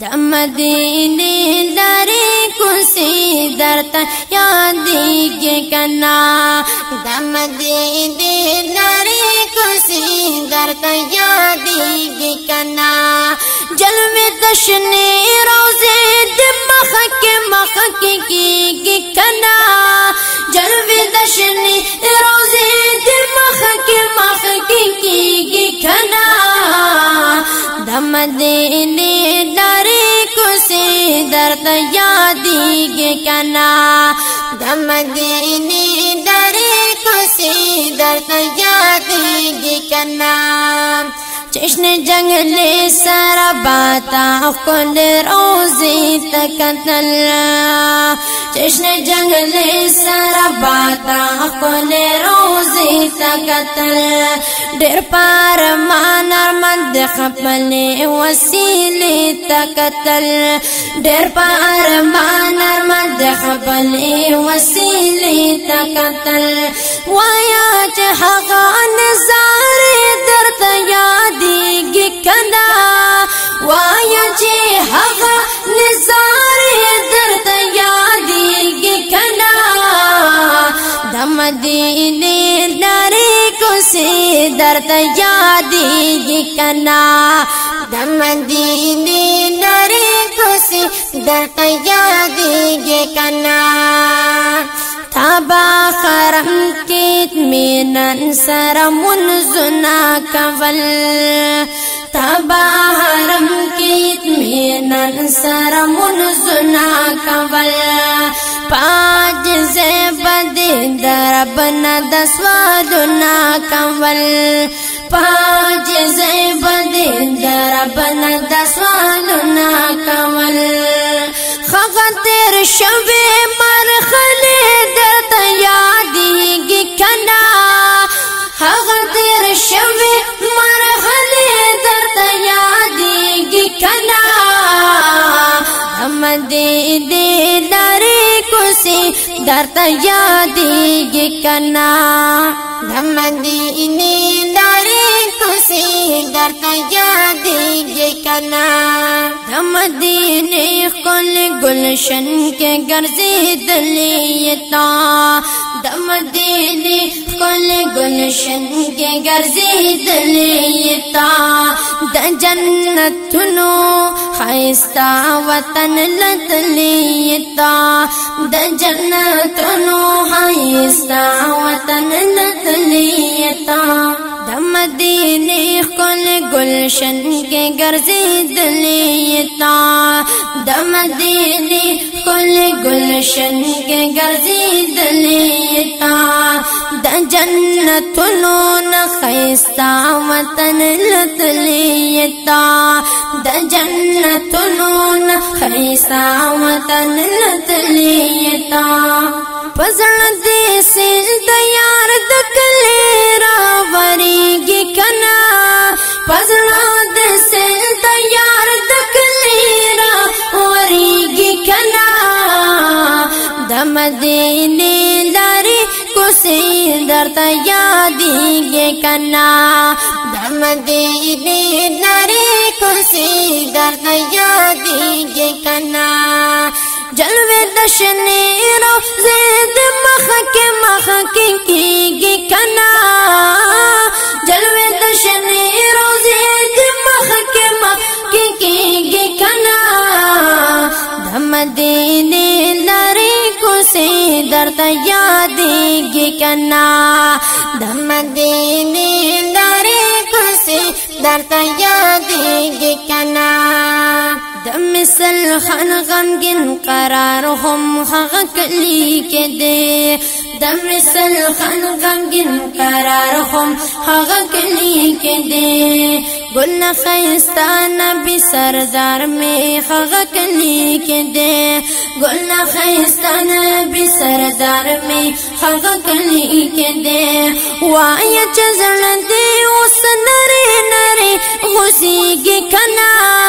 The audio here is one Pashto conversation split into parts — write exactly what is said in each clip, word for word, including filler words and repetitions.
د مدینه لارې کوڅې درته یادېږي کنا د مدینه لارې کوڅې درته یادېږي کنا جلوې د شنې روضې د مخه کې مخه کې کېږي کنا جلوې د شنې روضې د مخه کې مخه کې کېږي کنا د مدینه لارې کوڅې درته یادېږي کنا د مدینه لارې کوڅې درته یادېږي کنا چشن جنگلی سر باتا کل روزی تکتل چشن جنگلی سر باتا کل روزی تکتل ډېر پار مانر مند خپلې وسیلې تکتل ډېر پار مانر مند خپلې وسیلې تکتل وایا چې هغه نظارې درته یادېږي کنا وایا چې هغه نظارې درته یادېږي کنا د مدینې لارې کوڅې درته یادېږي کنا د مدینې لارې کوڅې درته یادېږي کنا تابا خرم کیت مینن سر منزنا کول تابا حرم کیت مینن سر منزنا کول پاج زیبد دربنا دسوالنا کول پاج زیبد دربنا دسوالنا کول خغتر شوی مرخلی درته یادېږي کنا خغتر شوی مرخلی درته یادېږي کنا د مدینې لارې کوڅې درته یادېږي کنا د مدینې لارې کوڅې درته یادېږي کنا د مدینې ښکلې گلشن کې ګرځېدلې تا د مدینې ښکلې گلشن کې ګرځېدلې تا د جنتونو ښایسته وطن لتلې تا د جنتونو ښایسته وطن لتلې تا د مدینې ښکلې گلشن کې ګرځېدلې تا د مدینې ښکلې گلشن کې ګرځېدلې تا د جنتونو نه ښایسته وطن لتلې تا د جنتونو نه ښایسته وطن لتلې تا پزړه دې سیل د یار د کلي راوریږي کنا پزړه دې سیل د یار د کلي راوریږي کنا د مدینې لارې کوڅې درته یادېږي کنا د مدینې لارې کوڅې درته یادېږي کنا جلوې د شنې روضې د مخه کې مخه کې کېږي کنا جلوې د شنې روضې د مخه کې مخه کې کېږي کنا د مدینې لارې کوڅې درته یادېږي کنا د مدینې لارې کوڅې درته یادېږي کنا د مثل خان غمگین قرار هم هغه کلی کې دی د مثل خان غمگین قرار هم هغه کلی کې دی ګل ښایسته نبی سردار می هغه کلی کې دی ګل ښایسته نبی سردار می هغه کلی کې دی وایه چې زړه دې اوس نری نری غوسیږي کنا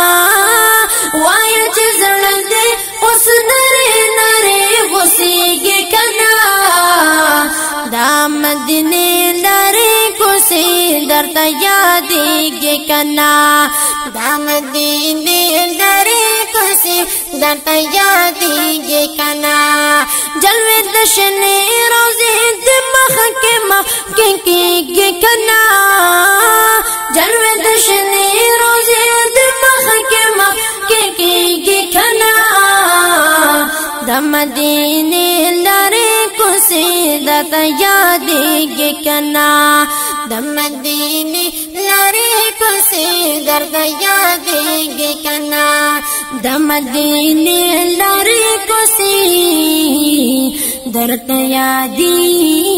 وایه چې زړه دې اوس نری نری غوسیږي کنا دا مدینې لارې کوڅې درته یادېږي کنا دا مدینې لارې یادیږي کنا جلوه د شنې روزې د مخ کې مخ کې کېږي کنا د مدینې لارې کوڅې درته یادیږي کنا د مدینې لارې کوڅې درته یادیږي کنا د مدینې لارې کوڅې درته یادیږي